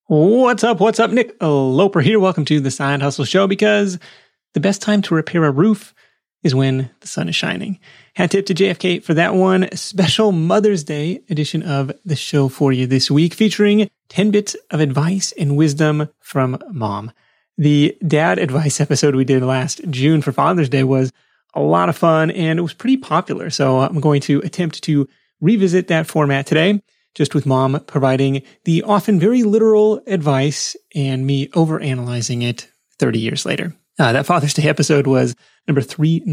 What's up? What's up? Nick Loper here. Welcome to the Side Hustle Show, because the best time to repair a roof is when the sun is shining. Hat tip to JFK for that one. Special Mother's Day edition of the show for you this week, featuring 10 bits of advice and wisdom from mom. The dad advice episode we did last June for Father's Day was a lot of fun, and it was pretty popular. So I'm going to attempt to revisit that format today, just with mom providing the often very literal advice and me overanalyzing it 30 years later. That Father's Day episode was number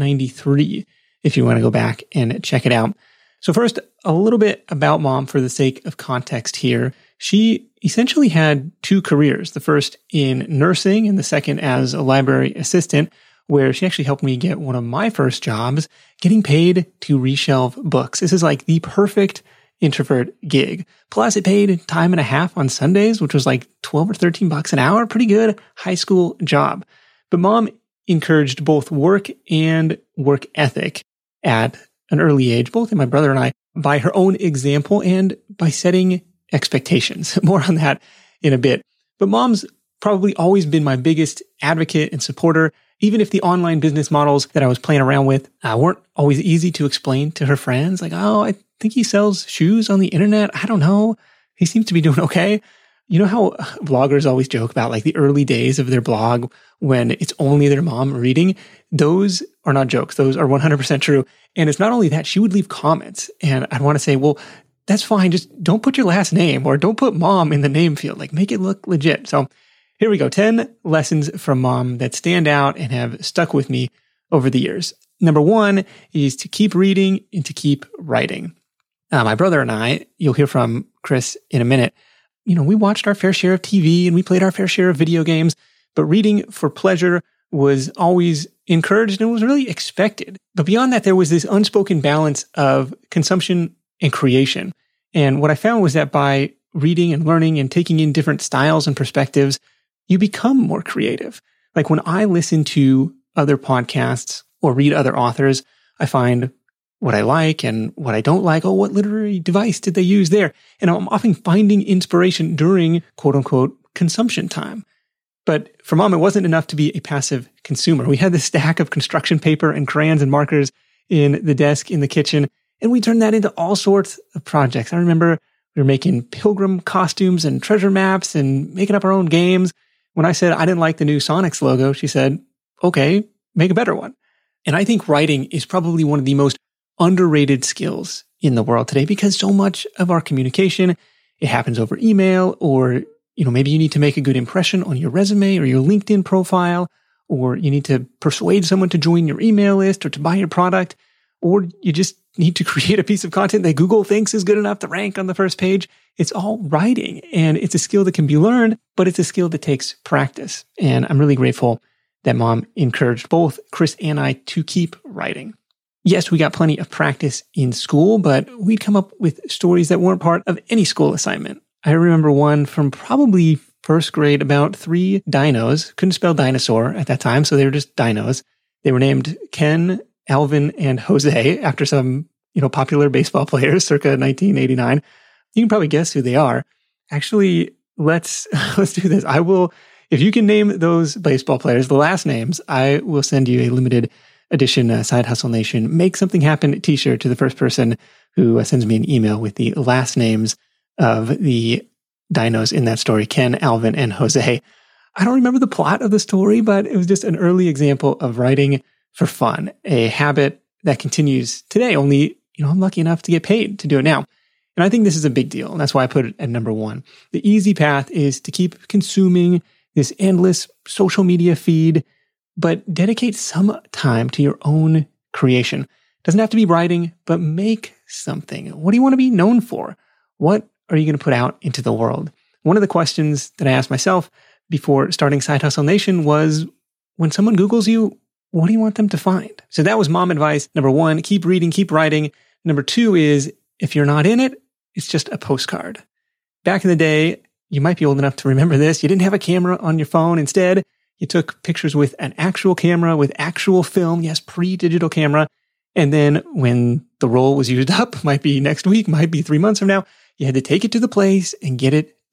393, if you want to go back and check it out. So first, a little bit about mom for the sake of context here. She essentially had two careers, the first in nursing and the second as a library assistant, where she actually helped me get one of my first jobs, getting paid to reshelve books. This is like the perfect introvert gig. Plus it paid time and a half on Sundays, which was like 12 or 13 bucks an hour. Pretty good high school job. But mom encouraged both work and work ethic at an early age, both in my brother and I, by her own example and by setting expectations. More on that in a bit. But mom's probably always been my biggest advocate and supporter, even if the online business models that I was playing around with weren't always easy to explain to her friends. Like, oh, I think he sells shoes on the internet. I don't know. He seems to be doing okay. You know how bloggers always joke about like the early days of their blog when it's only their mom reading? Those are not jokes. Those are 100% true. And it's not only that, she would leave comments. And I'd want to say, well, that's fine. Just don't put your last name or don't put mom in the name field. Like, make it look legit. So here we go. 10 lessons from mom that stand out and have stuck with me over the years. Number one is to keep reading and to keep writing. My brother and I, you'll hear from Chris in a minute, we watched our fair share of TV and we played our fair share of video games, but reading for pleasure was always encouraged and was really expected. But beyond that, there was this unspoken balance of consumption and creation. And what I found was that by reading and learning and taking in different styles and perspectives, you become more creative. Like when I listen to other podcasts or read other authors, I find what I like and what I don't like. Oh, what literary device did they use there? And I'm often finding inspiration during quote unquote consumption time. But for mom, it wasn't enough to be a passive consumer. We had this stack of construction paper and crayons and markers in the desk in the kitchen, and we turned that into all sorts of projects. I remember we were making pilgrim costumes and treasure maps and making up our own games. When I said I didn't like the new Sonics logo, she said, okay, make a better one. And I think writing is probably one of the most underrated skills in the world today, because so much of our communication, it happens over email, or, maybe you need to make a good impression on your resume or your LinkedIn profile, or you need to persuade someone to join your email list or to buy your product, or you just need to create a piece of content that Google thinks is good enough to rank on the first page. It's all writing, and it's a skill that can be learned, but it's a skill that takes practice. And I'm really grateful that mom encouraged both Chris and I to keep writing. Yes, we got plenty of practice in school, but we'd come up with stories that weren't part of any school assignment. I remember one from probably first grade about 3 dinos. Couldn't spell dinosaur at that time, so they were just dinos. They were named Ken, Alvin, and Jose after some, popular baseball players circa 1989. You can probably guess who they are. Actually, let's do this. I will, if you can name those baseball players, the last names, I will send you a limited edition Side Hustle Nation Make Something Happen t-shirt to the first person who sends me an email with the last names of the dinos in that story, Ken, Alvin, and Jose. I don't remember the plot of the story, but it was just an early example of writing for fun, a habit that continues today. Only, I'm lucky enough to get paid to do it now. And I think this is a big deal. And that's why I put it at number 1. The easy path is to keep consuming this endless social media feed, but dedicate some time to your own creation. It doesn't have to be writing, but make something. What do you want to be known for? What are you going to put out into the world? One of the questions that I asked myself before starting Side Hustle Nation was, when someone Googles you, what do you want them to find? So that was mom advice. Number 1, keep reading, keep writing. Number 2 is, if you're not in it, it's just a postcard. Back in the day, you might be old enough to remember this. You didn't have a camera on your phone. Instead, you took pictures with an actual camera, with actual film. Yes, pre-digital camera. And then when the roll was used up, might be next week, might be 3 months from now, you had to take it to the place and get it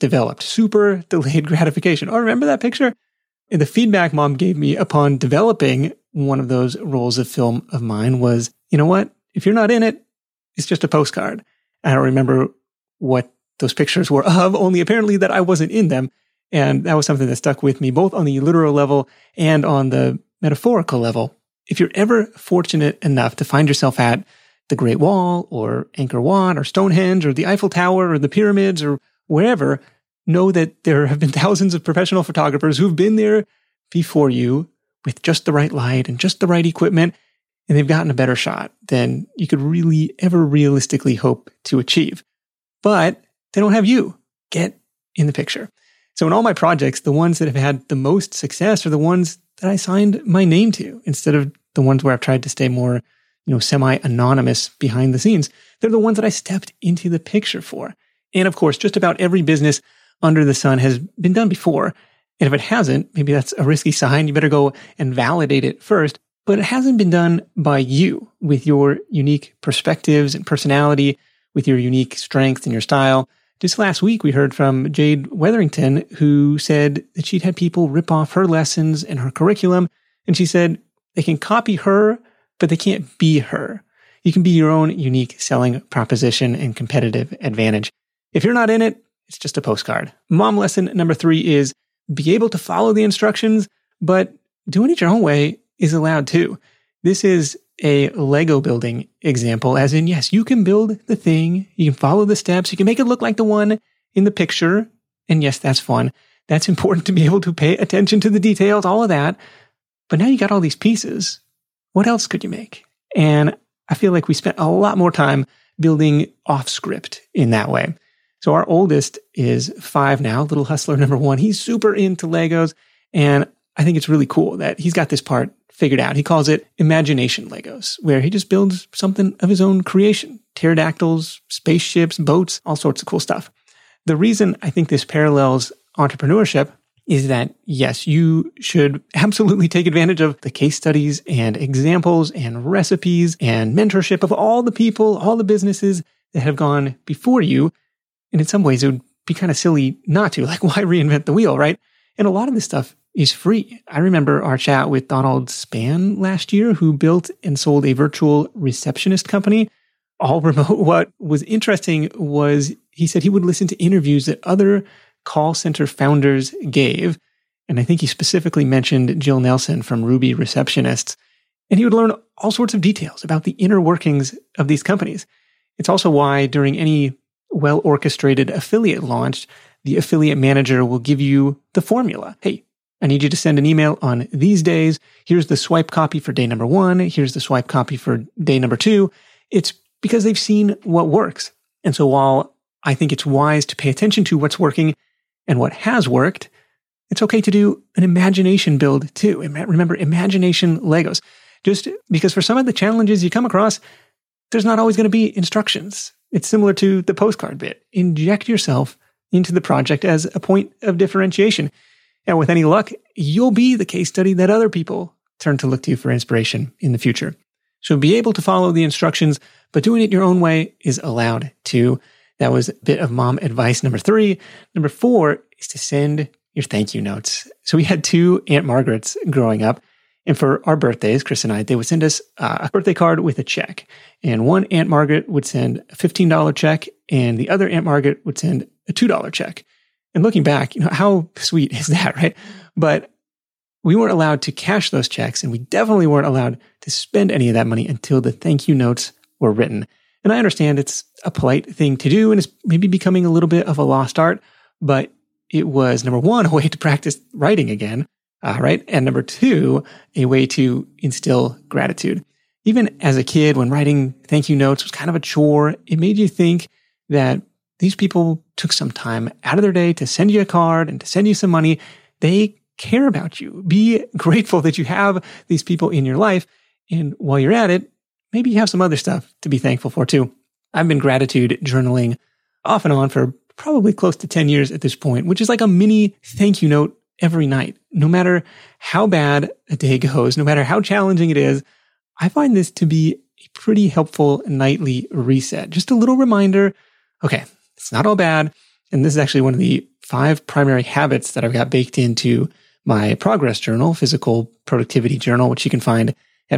developed. Super delayed gratification. Oh, remember that picture? And the feedback Mom gave me upon developing one of those rolls of film of mine was, you know what? If you're not in it, it's just a postcard. I don't remember what those pictures were of, only apparently that I wasn't in them. And that was something that stuck with me, both on the literal level and on the metaphorical level. If you're ever fortunate enough to find yourself at the Great Wall or Angkor Wat or Stonehenge or the Eiffel Tower or the pyramids or wherever, know that there have been thousands of professional photographers who've been there before you with just the right light and just the right equipment, and they've gotten a better shot than you could really ever realistically hope to achieve. But they don't have you. Get in the picture. So in all my projects, the ones that have had the most success are the ones that I signed my name to, instead of the ones where I've tried to stay more, semi-anonymous behind the scenes. They're the ones that I stepped into the picture for. And of course, just about every business under the sun has been done before. And if it hasn't, maybe that's a risky sign. You better go and validate it first. But it hasn't been done by you with your unique perspectives and personality, with your unique strengths and your style. Just last week, we heard from Jade Wetherington, who said that she'd had people rip off her lessons and her curriculum. And she said they can copy her, but they can't be her. You can be your own unique selling proposition and competitive advantage. If you're not in it, it's just a postcard. Mom lesson number 3 is be able to follow the instructions, but doing it your own way is allowed too. This is a Lego building example, as in, yes, you can build the thing, you can follow the steps, you can make it look like the one in the picture. And yes, that's fun. That's important to be able to pay attention to the details, all of that. But now you got all these pieces. What else could you make? And I feel like we spent a lot more time building off script in that way. So our oldest is 5 now, little hustler number 1. He's super into Legos. And I think it's really cool that he's got this part figured out. He calls it imagination Legos, where he just builds something of his own creation. Pterodactyls, spaceships, boats, all sorts of cool stuff. The reason I think this parallels entrepreneurship is that, yes, you should absolutely take advantage of the case studies and examples and recipes and mentorship of all the people, all the businesses that have gone before you. And in some ways, it would be kind of silly not to. Like, why reinvent the wheel, right? And a lot of this stuff is free. I remember our chat with Donald Spann last year, who built and sold a virtual receptionist company, all remote. What was interesting was he said he would listen to interviews that other call center founders gave. And I think he specifically mentioned Jill Nelson from Ruby Receptionists. And he would learn all sorts of details about the inner workings of these companies. It's also why during any well-orchestrated affiliate launch, the affiliate manager will give you the formula. Hey, I need you to send an email on these days. Here's the swipe copy for day number 1. Here's the swipe copy for day number 2. It's because they've seen what works. And so while I think it's wise to pay attention to what's working and what has worked, it's okay to do an imagination build too. Remember, imagination Legos. Just because for some of the challenges you come across, there's not always going to be instructions. It's similar to the postcard bit. Inject yourself into the project as a point of differentiation. And with any luck, you'll be the case study that other people turn to look to for inspiration in the future. So be able to follow the instructions, but doing it your own way is allowed too. That was a bit of mom advice number 3. Number 4 is to send your thank you notes. So we had 2 Aunt Margarets growing up. And for our birthdays, Chris and I, they would send us a birthday card with a check. And one Aunt Margaret would send a $15 check, and the other Aunt Margaret would send a $2 check. And looking back, how sweet is that, right? But we weren't allowed to cash those checks, and we definitely weren't allowed to spend any of that money until the thank you notes were written. And I understand it's a polite thing to do, and it's maybe becoming a little bit of a lost art, but it was, number 1, a way to practice writing again, right? And number 2, a way to instill gratitude. Even as a kid, when writing thank you notes was kind of a chore, it made you think that these people took some time out of their day to send you a card and to send you some money. They care about you. Be grateful that you have these people in your life. And while you're at it, maybe you have some other stuff to be thankful for too. I've been gratitude journaling off and on for probably close to 10 years at this point, which is like a mini thank you note every night. No matter how bad a day goes, no matter how challenging it is, I find this to be a pretty helpful nightly reset. Just a little reminder, okay, it's not all bad. And this is actually one of the 5 primary habits that I've got baked into my Progress Journal, physical productivity journal, which you can find at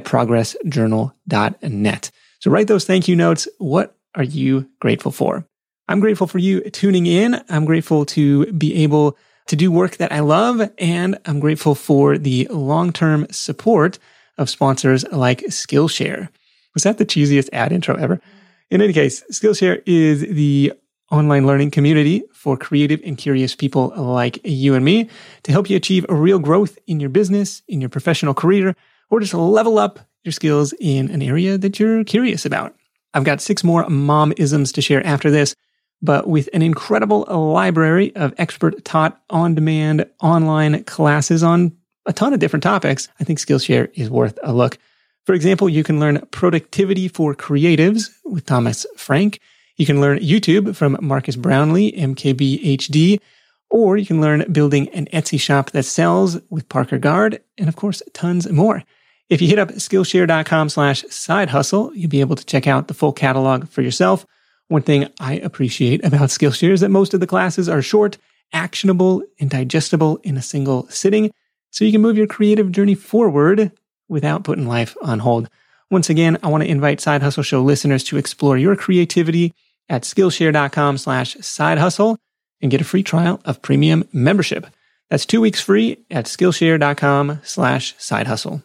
progressjournal.net. So write those thank you notes. What are you grateful for? I'm grateful for you tuning in. I'm grateful to be able to do work that I love, and I'm grateful for the long-term support of sponsors like Skillshare. Was that the cheesiest ad intro ever? In any case, Skillshare is the online learning community for creative and curious people like you and me to help you achieve a real growth in your business, in your professional career, or just level up your skills in an area that you're curious about. I've got 6 more mom-isms to share after this, but with an incredible library of expert-taught, on-demand, online classes on a ton of different topics, I think Skillshare is worth a look. For example, you can learn productivity for creatives with Thomas Frank. You can learn YouTube from Marcus Brownlee, MKBHD, or you can learn building an Etsy shop that sells with Parker Gard, and of course, tons more. If you hit up Skillshare.com/side hustle, you'll be able to check out the full catalog for yourself. One thing I appreciate about Skillshare is that most of the classes are short, actionable, and digestible in a single sitting, so you can move your creative journey forward without putting life on hold. Once again, I want to invite Side Hustle Show listeners to explore your creativity at Skillshare.com/side hustle and get a free trial of premium membership. That's 2 weeks free at Skillshare.com/side hustle.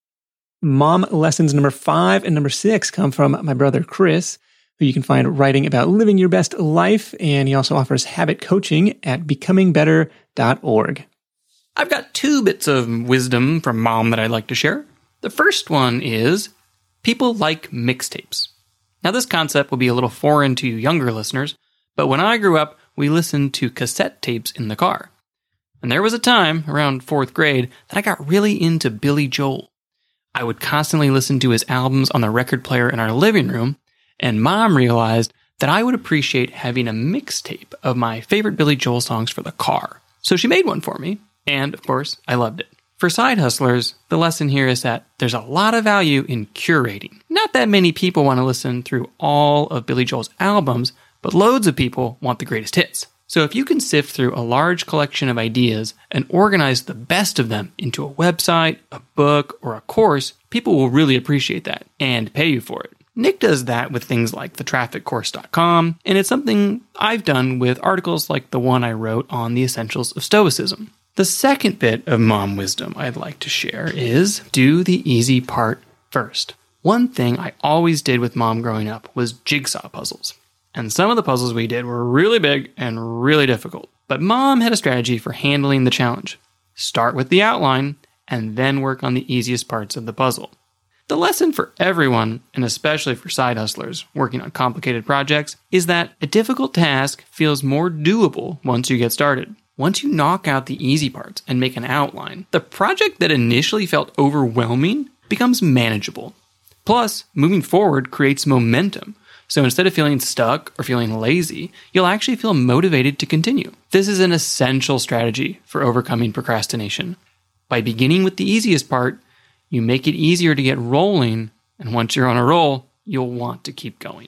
Mom lessons number 5 and number 6 come from my brother Chris, who you can find writing about living your best life, and he also offers habit coaching at becomingbetter.org. I've got 2 bits of wisdom from Mom that I'd like to share. The first one is people like mixtapes. Now, this concept will be a little foreign to you younger listeners, but when I grew up, we listened to cassette tapes in the car. And there was a time, around 4th grade, that I got really into Billy Joel. I would constantly listen to his albums on the record player in our living room, and Mom realized that I would appreciate having a mixtape of my favorite Billy Joel songs for the car. So she made one for me, and of course, I loved it. For side hustlers, the lesson here is that there's a lot of value in curating. Not that many people want to listen through all of Billy Joel's albums, but loads of people want the greatest hits. So if you can sift through a large collection of ideas and organize the best of them into a website, a book, or a course, people will really appreciate that and pay you for it. Nick does that with things like thetrafficcourse.com, and it's something I've done with articles like the one I wrote on the essentials of Stoicism. The second bit of mom wisdom I'd like to share is do the easy part first. One thing I always did with Mom growing up was jigsaw puzzles. And some of the puzzles we did were really big and really difficult. But Mom had a strategy for handling the challenge. Start with the outline and then work on the easiest parts of the puzzle. The lesson for everyone, and especially for side hustlers working on complicated projects, is that a difficult task feels more doable once you get started. Once you knock out the easy parts and make an outline, the project that initially felt overwhelming becomes manageable. Plus, moving forward creates momentum. So instead of feeling stuck or feeling lazy, you'll actually feel motivated to continue. This is an essential strategy for overcoming procrastination. By beginning with the easiest part, you make it easier to get rolling, and once you're on a roll, you'll want to keep going.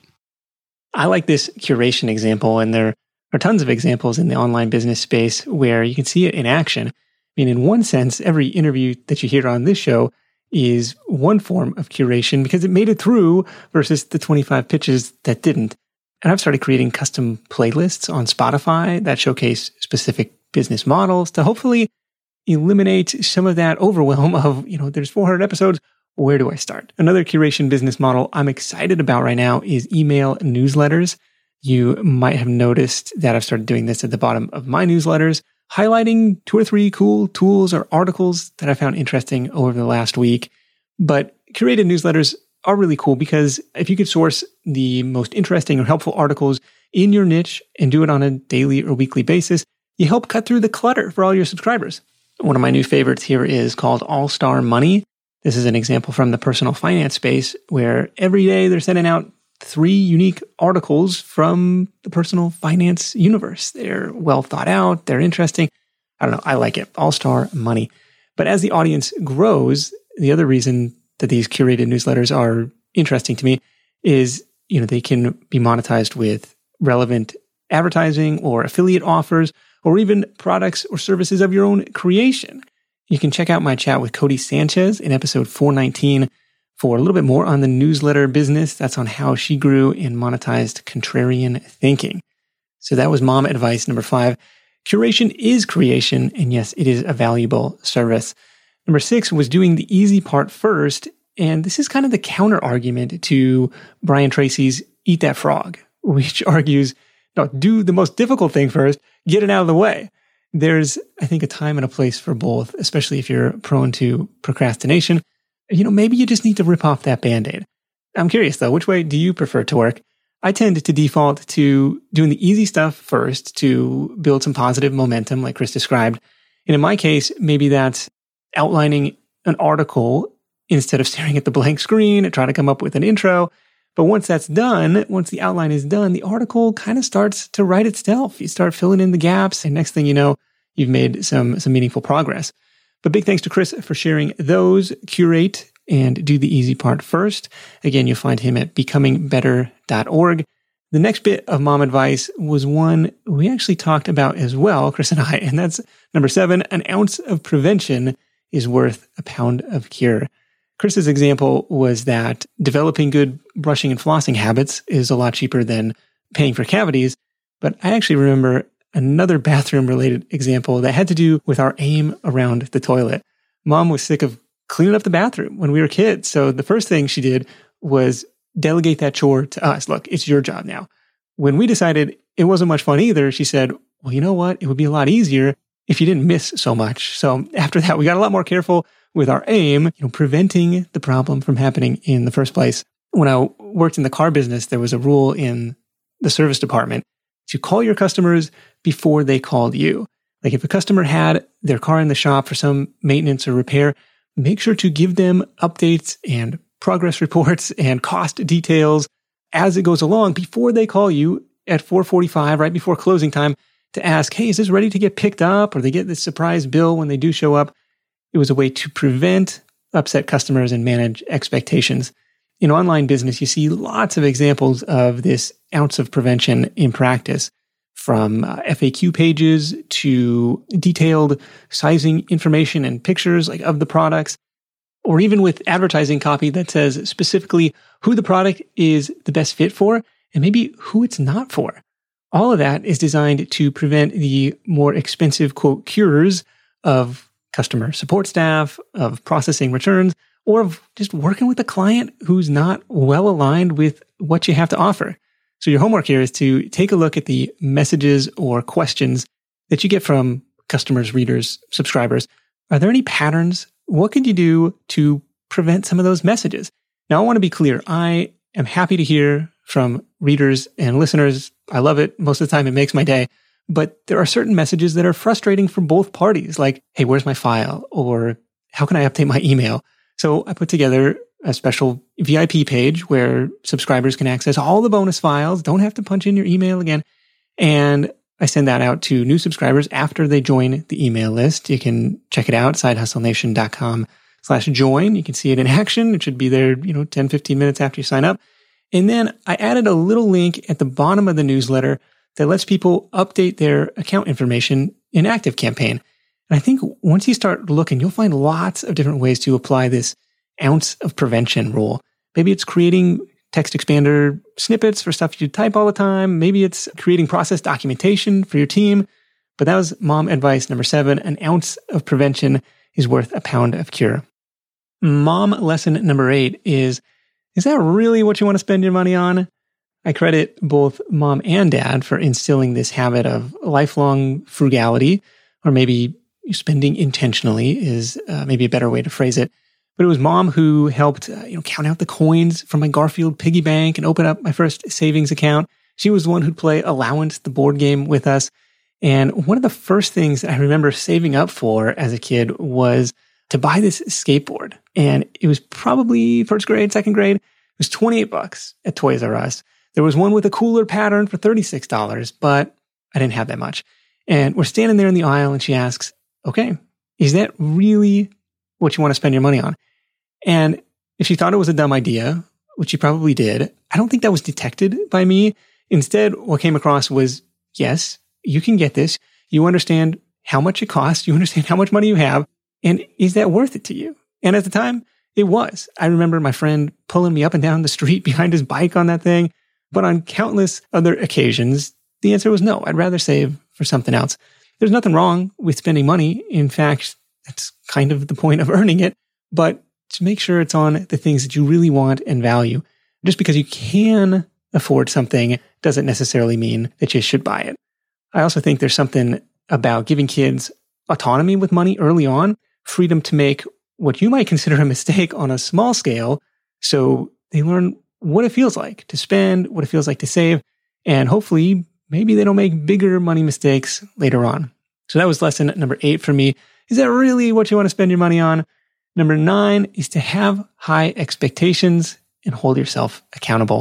I like this curation example, and there are tons of examples in the online business space where you can see it in action. I mean, in one sense, every interview that you hear on this show is one form of curation because it made it through versus the 25 pitches that didn't. And I've started creating custom playlists on Spotify that showcase specific business models to hopefully eliminate some of that overwhelm of, there's 400 episodes. Where do I start? Another curation business model I'm excited about right now is email newsletters. You might have noticed that I've started doing this at the bottom of my newsletters, highlighting 2 or 3 cool tools or articles that I found interesting over the last week. But curated newsletters are really cool because if you could source the most interesting or helpful articles in your niche and do it on a daily or weekly basis, you help cut through the clutter for all your subscribers. One of my new favorites here is called All Star Money. This is an example from the personal finance space where every day they're sending out 3 unique articles from the personal finance universe. They're well thought out. They're interesting. I don't know. I like it. All Star Money. But as the audience grows, the other reason that these curated newsletters are interesting to me is, they can be monetized with relevant advertising or affiliate offers, or even products or services of your own creation. You can check out my chat with Cody Sanchez in episode 419 for a little bit more on the newsletter business. That's on how she grew and monetized contrarian thinking. So that was mom advice number 5. Curation is creation, and yes, it is a valuable service. Number 6 was doing the easy part first, and this is kind of the counter argument to Brian Tracy's Eat That Frog, which argues, no, do the most difficult thing first, get it out of the way. There's, I think, a time and a place for both, especially if you're prone to procrastination. Maybe you just need to rip off that Band-Aid. I'm curious, though, which way do you prefer to work? I tend to default to doing the easy stuff first to build some positive momentum, like Chris described. And in my case, maybe that's outlining an article instead of staring at the blank screen and trying to come up with an intro. But once that's done, once the outline is done, the article kind of starts to write itself. You start filling in the gaps, and next thing you know, you've made some meaningful progress. But big thanks to Chris for sharing those. Curate and do the easy part first. Again, you'll find him at becomingbetter.org. The next bit of mom advice was one we actually talked about as well, Chris and I, and that's number 7, an ounce of prevention is worth a pound of cure. Chris's example was that developing good brushing and flossing habits is a lot cheaper than paying for cavities. But I actually remember another bathroom-related example that had to do with our aim around the toilet. Mom was sick of cleaning up the bathroom when we were kids. So the first thing she did was delegate that chore to us. Look, it's your job now. When we decided it wasn't much fun either, she said, well, you know what? It would be a lot easier if you didn't miss so much. So after that, we got a lot more careful with our aim, preventing the problem from happening in the first place. When I worked in the car business, there was a rule in the service department to call your customers before they called you. Like if a customer had their car in the shop for some maintenance or repair, make sure to give them updates and progress reports and cost details as it goes along before they call you at 4:45, right before closing time, to ask, hey, is this ready to get picked up? Or they get this surprise bill when they do show up. It was a way to prevent upset customers and manage expectations. In online business, you see lots of examples of this ounce of prevention in practice, from FAQ pages to detailed sizing information and pictures of the products, or even with advertising copy that says specifically who the product is the best fit for and maybe who it's not for. All of that is designed to prevent the more expensive, quote, cures of customer support staff, of processing returns, or of just working with a client who's not well aligned with what you have to offer. So your homework here is to take a look at the messages or questions that you get from customers, readers, subscribers. Are there any patterns? What could you do to prevent some of those messages? Now, I want to be clear. I am happy to hear from readers and listeners. I love it. Most of the time, it makes my day. But there are certain messages that are frustrating for both parties, like, hey, where's my file? Or how can I update my email? So I put together a special VIP page where subscribers can access all the bonus files, don't have to punch in your email again. And I send that out to new subscribers after they join the email list. You can check it out, sidehustlenation.com/join. You can see it in action. It should be there, 10, 15 minutes after you sign up. And then I added a little link at the bottom of the newsletter that lets people update their account information in ActiveCampaign. And I think once you start looking, you'll find lots of different ways to apply this ounce of prevention rule. Maybe it's creating text expander snippets for stuff you type all the time. Maybe it's creating process documentation for your team. But that was mom advice number 7. An ounce of prevention is worth a pound of cure. Mom lesson number 8 is that really what you want to spend your money on? I credit both mom and dad for instilling this habit of lifelong frugality, or maybe spending intentionally is maybe a better way to phrase it. But it was mom who helped count out the coins from my Garfield piggy bank and open up my first savings account. She was the one who'd play Allowance, the board game, with us. And one of the first things that I remember saving up for as a kid was to buy this skateboard. And it was probably first grade, second grade. It was $28 at Toys R Us. There was one with a cooler pattern for $36, but I didn't have that much. And we're standing there in the aisle and she asks, okay, is that really what you want to spend your money on? And if she thought it was a dumb idea, which she probably did, I don't think that was detected by me. Instead, what came across was, yes, you can get this. You understand how much it costs. You understand how much money you have. And is that worth it to you? And at the time, it was. I remember my friend pulling me up and down the street behind his bike on that thing. But on countless other occasions, the answer was no. I'd rather save for something else. There's nothing wrong with spending money. In fact, that's kind of the point of earning it. But to make sure it's on the things that you really want and value. Just because you can afford something doesn't necessarily mean that you should buy it. I also think there's something about giving kids autonomy with money early on, freedom to make what you might consider a mistake on a small scale, so they learn what it feels like to spend, what it feels like to save, and hopefully maybe they don't make bigger money mistakes later on. So that was lesson number 8 for me. Is that really what you want to spend your money on? Number 9 is to have high expectations and hold yourself accountable.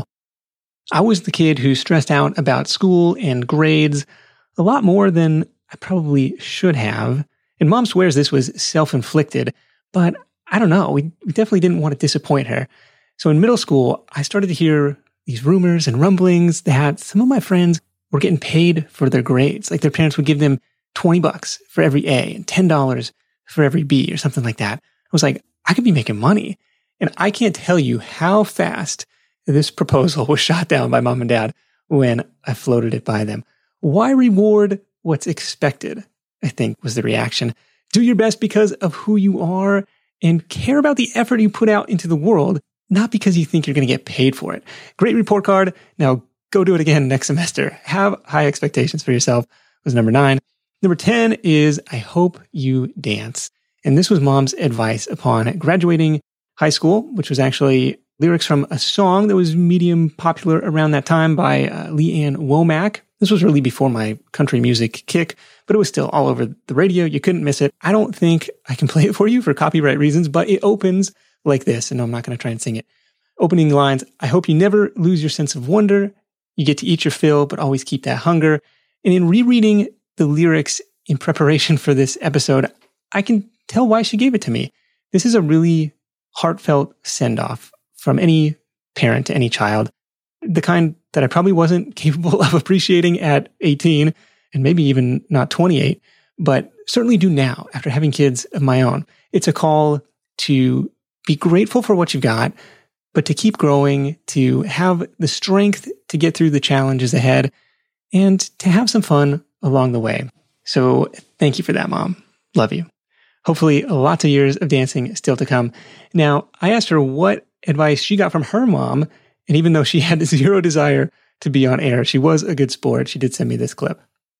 I was the kid who stressed out about school and grades a lot more than I probably should have. And Mom swears this was self-inflicted, but I don't know. We definitely didn't want to disappoint her. So in middle school, I started to hear these rumors and rumblings that some of my friends were getting paid for their grades. Like their parents would give them $20 for every A and $10 for every B or something like that. I was like, I could be making money. And I can't tell you how fast this proposal was shot down by Mom and Dad when I floated it by them. Why reward what's expected? I think was the reaction. Do your best because of who you are and care about the effort you put out into the world, not because you think you're going to get paid for it. Great report card. Now go do it again next semester. Have high expectations for yourself was number 9. Number 10 is I hope you dance. And this was Mom's advice upon graduating high school, which was actually lyrics from a song that was medium popular around that time by Leanne Womack. This was really before my country music kick, but it was still all over the radio. You couldn't miss it. I don't think I can play it for you for copyright reasons, but it opens like this, and I'm not going to try and sing it. Opening lines, I hope you never lose your sense of wonder. You get to eat your fill, but always keep that hunger. And in rereading the lyrics in preparation for this episode, I can tell why she gave it to me. This is a really heartfelt send-off from any parent to any child, the kind that I probably wasn't capable of appreciating at 18 and maybe even not 28, but certainly do now after having kids of my own. It's a call to be grateful for what you've got, but to keep growing, to have the strength to get through the challenges ahead, and to have some fun along the way. So thank you for that, Mom. Love you. Hopefully lots of years of dancing still to come. Now, I asked her what advice she got from her mom, and even though she had zero desire to be on air, she was a good sport. She did send me this clip.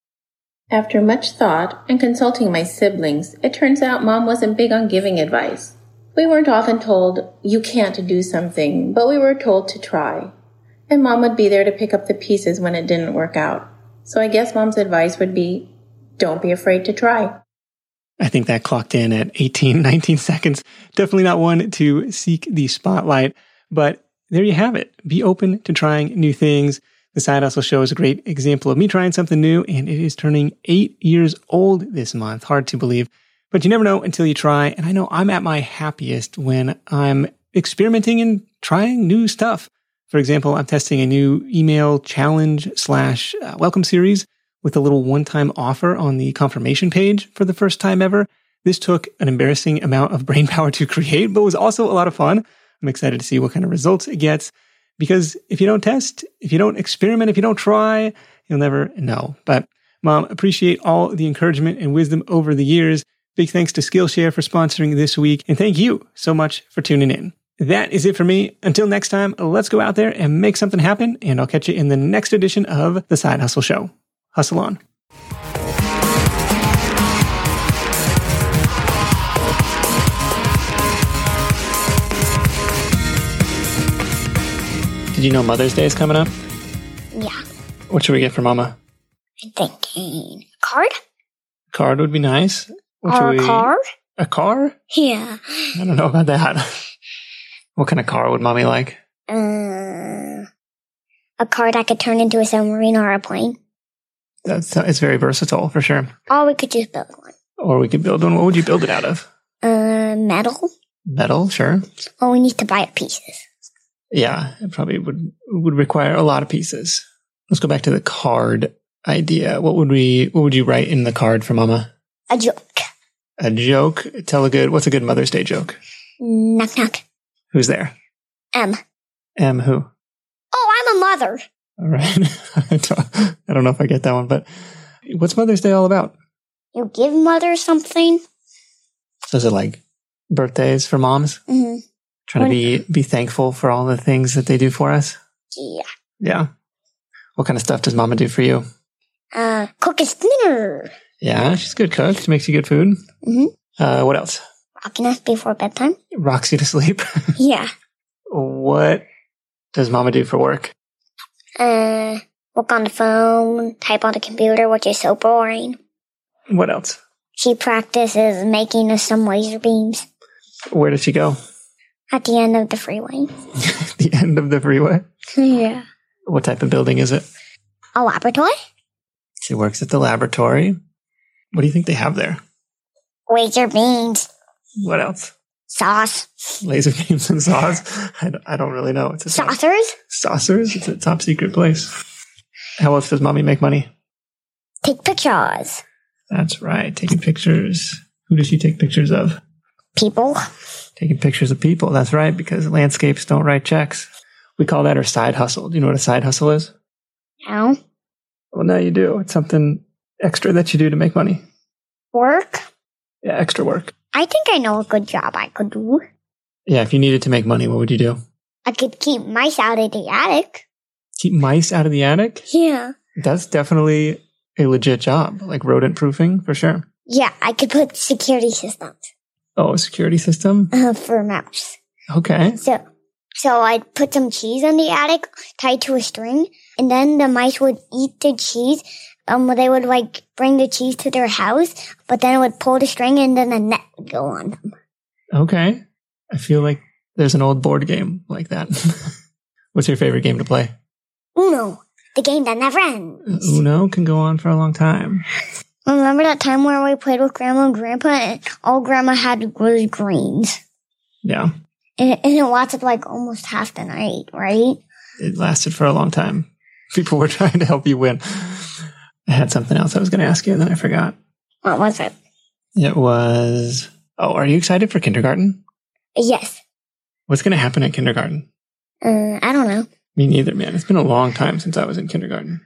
After much thought and consulting my siblings, it turns out Mom wasn't big on giving advice. We weren't often told, you can't do something, but we were told to try. And Mom would be there to pick up the pieces when it didn't work out. So I guess Mom's advice would be, don't be afraid to try. I think that clocked in at 18, 19 seconds. Definitely not one to seek the spotlight, but there you have it. Be open to trying new things. The Side Hustle Show is a great example of me trying something new, and it is turning 8 years old this month. Hard to believe, but you never know until you try. And I know I'm at my happiest when I'm experimenting and trying new stuff. For example, I'm testing a new email challenge / welcome series with a little one-time offer on the confirmation page for the first time ever. This took an embarrassing amount of brain power to create, but was also a lot of fun. I'm excited to see what kind of results it gets, because if you don't test, if you don't experiment, if you don't try, you'll never know. But Mom, appreciate all the encouragement and wisdom over the years. Big thanks to Skillshare for sponsoring this week, and thank you so much for tuning in. That is it for me. Until next time, let's go out there and make something happen, and I'll catch you in the next edition of The Side Hustle Show. Hustle on. Did you know Mother's Day is coming up? Yeah. What should we get for Mama? I'm thinking a card? A card would be nice. A car? A car? Yeah. I don't know about that. What kind of car would Mommy like? A car that could turn into a submarine or a plane. It's very versatile, for sure. Or we could just build one. Or we could build one. What would you build it out of? Metal. Metal, sure. Oh, we need to buy it pieces. Yeah, it probably would require a lot of pieces. Let's go back to the card. idea. What would you write in the card for Mama? A joke. A joke? What's a good Mother's Day joke? Knock, knock. Who's there? M. M who? Oh, I'm a mother. All right. I don't know if I get that one, but what's Mother's Day all about? You give mother something. So is it like birthdays for moms? Mm-hmm. Trying to be thankful for all the things that they do for us? Yeah. Yeah. What kind of stuff does Mama do for you? Cook us dinner. Yeah, she's a good cook. She makes you good food. Mm-hmm. What else? Rocking us before bedtime. Rocks you to sleep. Yeah. What does Mama do for work? Work on the phone, type on the computer, which is so boring. What else? She practices making us some laser beams. Where does she go? At the end of the freeway. The end of the freeway? Yeah. What type of building is it? A laboratory? She works at the laboratory. What do you think they have there? Laser beams. What else? Sauce. Laser beams and sauce? I don't really know. It's Saucers? Saucers? It's a top secret place. How else does Mommy make money? Take pictures. That's right. Taking pictures. Who does she take pictures of? People. Taking pictures of people. That's right, because landscapes don't write checks. We call that her side hustle. Do you know what a side hustle is? No. Well, now you do. It's something extra that you do to make money. Work? Yeah, extra work. I think I know a good job I could do. Yeah, if you needed to make money, what would you do? I could keep mice out of the attic. Keep mice out of the attic? Yeah. That's definitely a legit job, like rodent proofing, for sure. Yeah, I could put security systems. Oh, a security system? For mouse. Okay. So I'd put some cheese in the attic tied to a string, and then the mice would eat the cheese. They would like bring the cheese to their house, but then it would pull the string and then the net would go on them. Okay. I feel like there's an old board game like that. What's your favorite game to play? Uno, the game that never ends. Uno can go on for a long time. Remember that time where we played with Grandma and Grandpa and all Grandma had was greens? Yeah. And it lasted like almost half the night, right? It lasted for a long time. People were trying to help you win. I had something else I was going to ask you, and then I forgot. What was it? It was... Oh, are you excited for kindergarten? Yes. What's going to happen at kindergarten? I don't know. Me neither, man. It's been a long time since I was in kindergarten.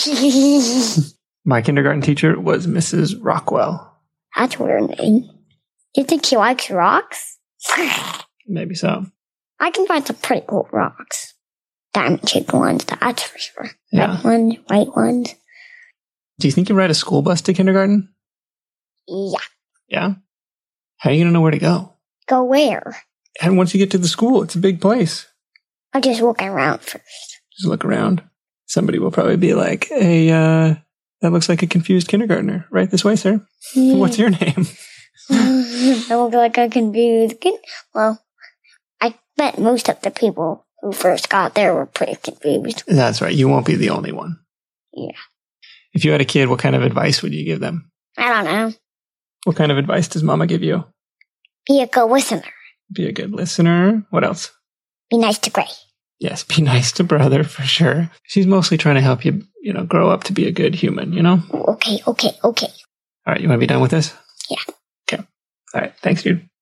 My kindergarten teacher was Mrs. Rockwell. That's a weird name. Do you think she likes rocks? Maybe so. I can find some pretty cool rocks. Diamond-shaped ones, that's for sure. Yeah. Red ones, white ones. Do you think you ride a school bus to kindergarten? Yeah. Yeah? How are you going to know where to go? Go where? And once you get to the school, it's a big place. I'm just looking around first. Just look around. Somebody will probably be like, hey, that looks like a confused kindergartner. Right this way, sir. What's your name? I look like a confused kid. Well, I bet most of the people who first got there were pretty confused. That's right. You won't be the only one. Yeah. If you had a kid, what kind of advice would you give them? I don't know. What kind of advice does Mama give you? Be a good listener. Be a good listener. What else? Be nice to Gray. Yes, be nice to brother for sure. She's mostly trying to help you, grow up to be a good human, Okay. All right, you want to be done with this? Yeah. Okay. All right. Thanks, dude.